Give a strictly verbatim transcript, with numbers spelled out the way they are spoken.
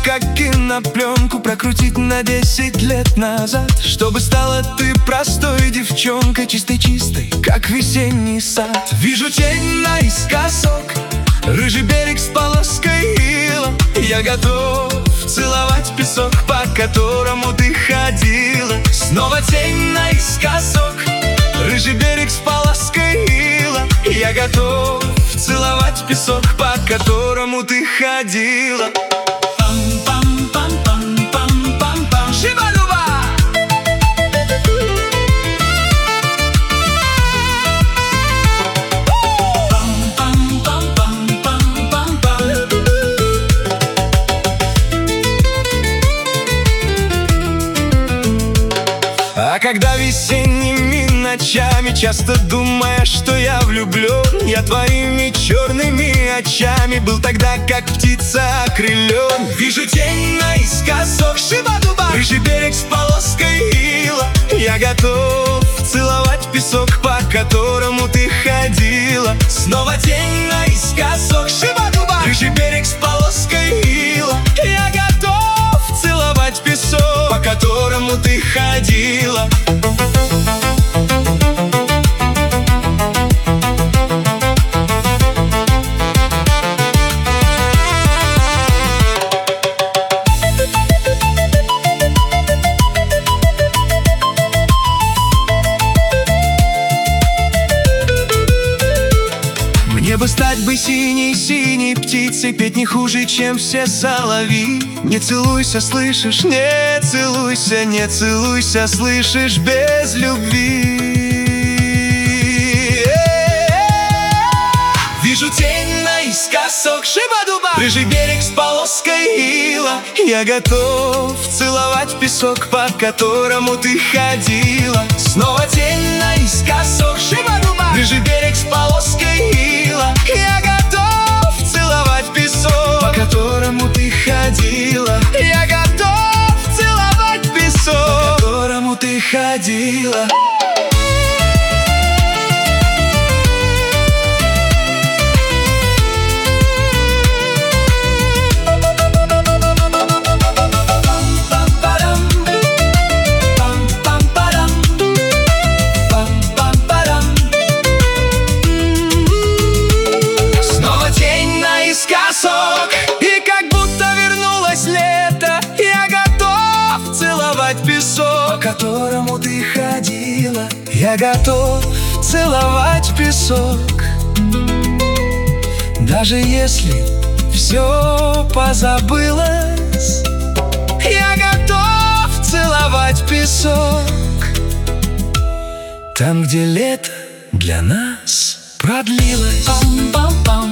как кинопленку, прокрутить на десять лет назад, чтобы стала ты простой девчонкой, чистой-чистой, как весенний сад. Вижу тень наискосок, рыжий берег с полоской ила. Я готов целовать песок, по которому ты ходила. Снова тень наискосок, рыжий берег с полоской ила. Я готов целовать песок, по которому ты ходила. Пам-пам-пам-пам-пам-пам-пам. Шиба-дуба! А когда весенними ночами, часто думая, что я влюблен, я твоими черными очами был тогда, как птица окрылен. Вижу тень наискосок, шиба-дуба, рыжий берег с полоской ила. Я готов целовать песок, по которому ты ходила. Снова тень наискосок, шиба-дуба, рыжий берег с полоской ила. Я готов целовать песок, по которому ты ходила. Мне бы стать бы синей-синей птицей, петь не хуже, чем все соловьи. Не целуйся, слышишь, не целуйся, не целуйся, слышишь, без любви. Вижу тень наискосок, шиба-дуба, рыжий берег с полоской ила. Я готов целовать песок, по которому ты ходила. Снова тень наискосок, шиба-дуба, рыжий берег с полоской ила. Я готов целовать песок, по которому ты ходила. Я готов целовать песок, по которому ты ходила. И как будто вернулось лето, я готов целовать песок, по которому ты ходила. Я готов целовать песок, даже если все позабылось. Я готов целовать песок, там, где лето для нас продлилось.